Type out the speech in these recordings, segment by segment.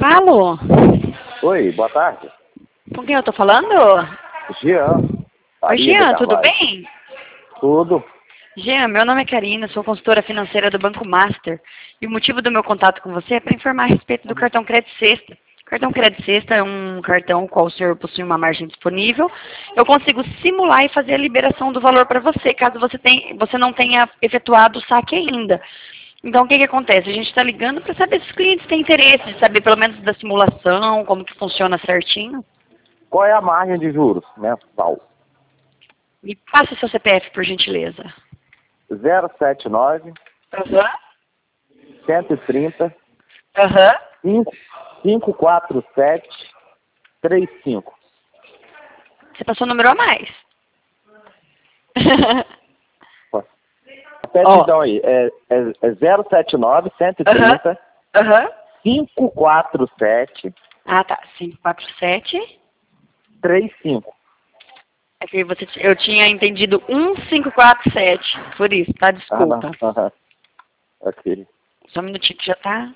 falo? Oi, boa tarde. Com quem eu tô falando? Jean. Oi, Jean, tudo bem? Tudo. Jean, meu nome é Karina, sou consultora financeira do Banco Master. E o motivo do meu contato com você é para informar a respeito do cartão Crédito Sexta. O cartão Crédito Sexta é um cartão qual o senhor possui uma margem disponível. Eu consigo simular e fazer a liberação do valor para você, caso você não tenha efetuado o saque ainda. Então, o que acontece? A gente está ligando para saber se os clientes têm interesse, de saber pelo menos da simulação, como que funciona certinho. Qual é a margem de juros mensal? Me passa seu CPF, por gentileza. 079 130 547 35. Você passou o número a mais. Repete então aí. É 079 130 547 Ah, tá. 547. 35. É que eu tinha entendido 1547. Por isso, tá? Desculpa. Ok. Só um minutinho que já tá.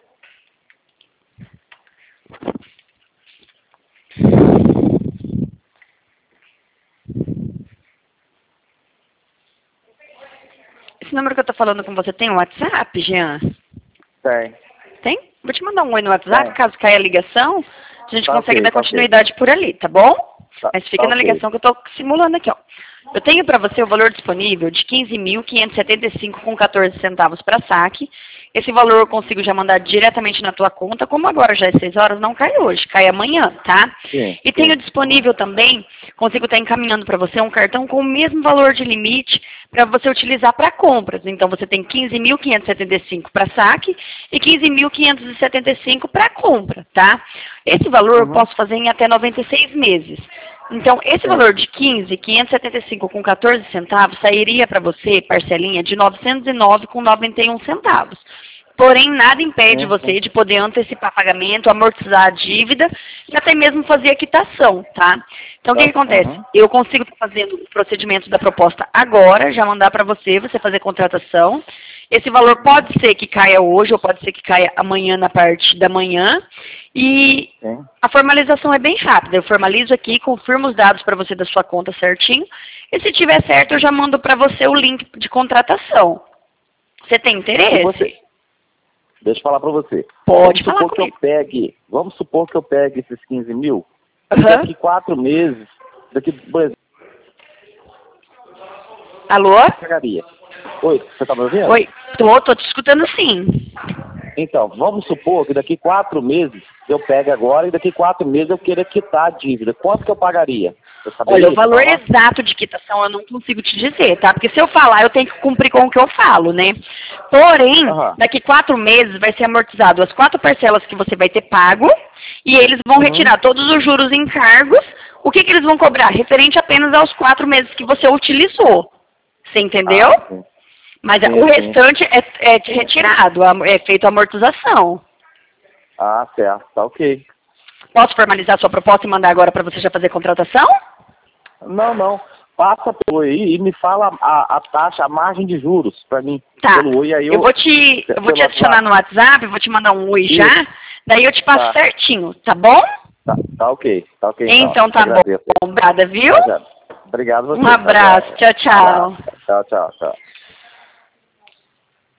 Esse número que eu tô falando com você tem um WhatsApp, Jean? Tem. Tem? Vou te mandar um oi no WhatsApp, Tem. caso caia a ligação, a gente Tá consegue ok, dar tá continuidade por ali, tá bom? Tá, Mas fica tá na ok. ligação que eu tô simulando aqui, ó. Eu tenho para você o valor disponível de 15.575,14 centavos para saque. Esse valor eu consigo já mandar diretamente na tua conta. Como agora já é 6 horas, não cai hoje, cai amanhã, tá? Sim, E tenho disponível também, consigo estar encaminhando para você um cartão com o mesmo valor de limite para você utilizar para compras. Então você tem 15.575 para saque e 15.575 para compra, tá? Esse valor eu posso fazer em até 96 meses. Então, esse valor de 15.575 com 14 centavos sairia para você, parcelinha, de 909,91 centavos. Porém, nada impede você de poder antecipar pagamento, amortizar a dívida e até mesmo fazer a quitação, tá? Então, o que acontece? Eu consigo estar fazendo o procedimento da proposta agora, já mandar para você fazer a contratação. Esse valor pode ser que caia hoje ou pode ser que caia amanhã na parte da manhã. E a formalização é bem rápida. Eu formalizo aqui, confirmo os dados para você da sua conta certinho. E se tiver certo, eu já mando para você o link de contratação. Você tem interesse? Deixa eu falar para você. Pode falar comigo. Vamos supor que eu pegue esses 15 mil. Daqui 4 meses, por exemplo. Alô? Pagaria. Oi, você tá me ouvindo? Oi, tô te escutando sim. Então, vamos supor que daqui 4 meses eu pego agora e daqui 4 meses eu queira quitar a dívida. Quanto que eu pagaria? Olha, o valor exato de quitação eu não consigo te dizer, tá? Porque se eu falar, eu tenho que cumprir com o que eu falo, né? Porém, daqui 4 meses vai ser amortizado as 4 parcelas que você vai ter pago e eles vão retirar todos os juros e encargos. O que eles vão cobrar? Referente apenas aos 4 meses que você utilizou. Você entendeu? Mas o restante é retirado, é feito a amortização. Ah, certo. Tá ok. Posso formalizar sua proposta e mandar agora para você já fazer a contratação? Não. Passa pelo aí e me fala a taxa, a margem de juros para mim. Tá. Pelo oi, aí eu vou te adicionar no WhatsApp, vou te mandar um oi já, daí eu te passo certinho, tá bom? Tá ok. Então tá bom. Obrigada, viu? Obrigado você. Um abraço. Tchau. Tchau.